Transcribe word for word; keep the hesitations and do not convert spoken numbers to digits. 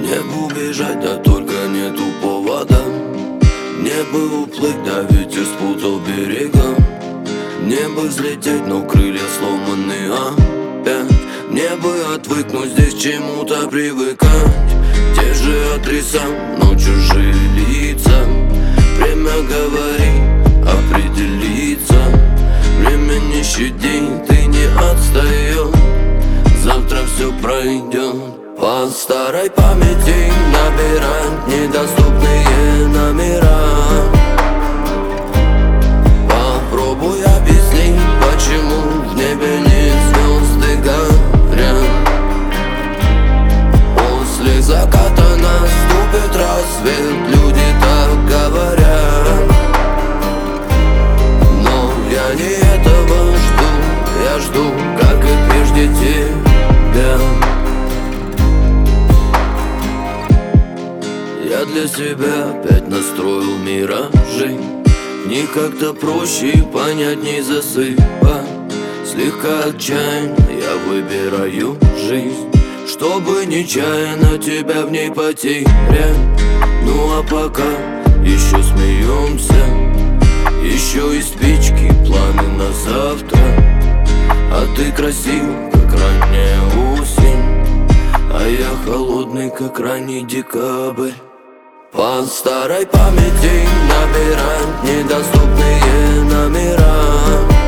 Небу бежать, да только нету повода. Мне бы уплыть, да ветер спутал берега. Мне бы взлететь, но крылья сломаны опять. Мне бы отвыкнуть здесь к чему-то привыкать. Те же адреса, но чужие лица. Время говорит, определиться. Время не щадит и не отстает. Завтра все пройдет. По старой памяти набирать недоступные номера. Попробуй объяснить, почему в небе не звезды горят. После заката наступит рассвет, люди так говорят. Но я не этого жду, я жду, как и прежде тебя. Я для себя опять настроил миражи. Не как-то проще и понятней засыпать. Слегка отчаянно я выбираю жизнь, чтобы нечаянно тебя в ней потерять. Ну а пока еще смеемся. Еще и спички, планы на завтра. А ты красив, как ранняя осень, а я холодный, как ранний декабрь. По старой памяти набирать недоступные номера.